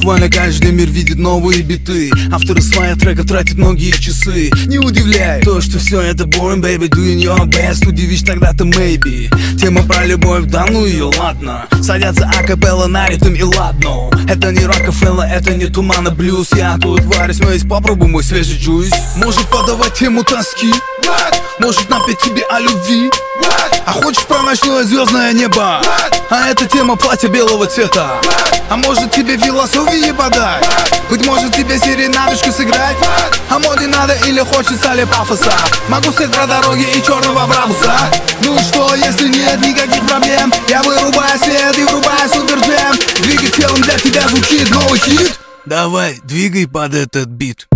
Буквально каждый мир видит новые биты. Авторы своих треков тратят многие часы. Не удивляй то, что все это boring, baby, doing your best. Удивишь тогда-то maybe. Тема про любовь, да ну ее, ладно. Садятся акапелла на ритм и ладно. Это не Рокфеллер, это не Туман и блюз. Я тут варюсь, но есть попробуй мой свежий джуйс. Может подавать тему тоски, может напеть тебе о любви. А хочешь про ночное звездное небо? А это тема платья белого цвета. А может тебе философии подать? Быть может тебе серенадочку сыграть? А моде надо или хочется ли пафоса? Могу сказать про дороги и черного Брамса. Ну что, если нет никаких проблем, я вырубаю свет и врубаю суперджем. Двигай телом, для тебя звучит новый хит. Давай, двигай под этот бит.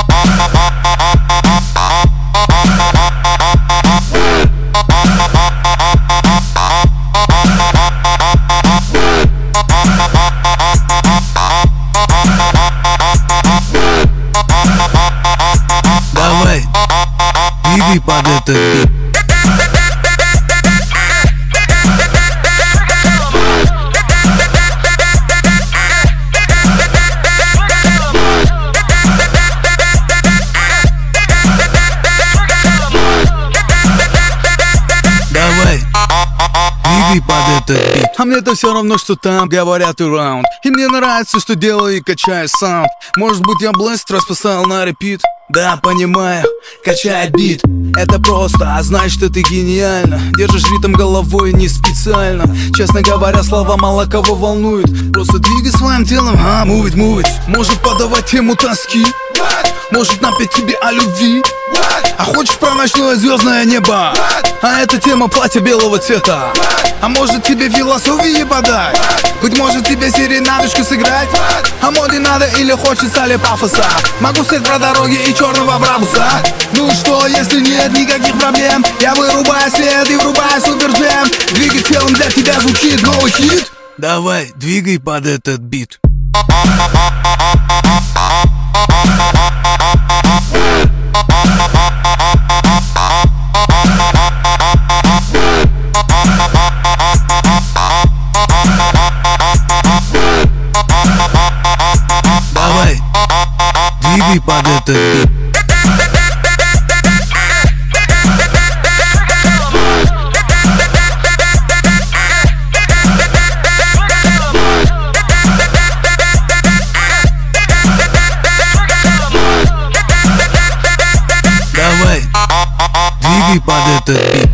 Давай, двигай под этот бит. Давай, двигай под этот бит. А мне-то все равно, что там говорят around. И мне нравится, что делаю и качаю саунд. Может быть я блест раз поставил на репит. Да, понимаю, качает бит. Это просто, а значит, что ты гениально. Держишь ритм головой не специально. Честно говоря, слова мало кого волнуют. Просто двигай своим телом, move it. Может подавать тему тоски, может напеть тебе о любви. А хочешь про ночное звездное небо? А это тема платья белого цвета. А может тебе философии подать? Быть может тебе серенадочку сыграть? А моде надо или хочется ли пафоса? Могу сказать про дороги и черного Брамса. Ну что, если нет никаких проблем, я вырубаю свет и врубаю суперджем. Двигай телом, для тебя звучит новый хит. Давай, двигай под этот бит. Давай, двигай под этот бит. Давай, двигай под этот бит.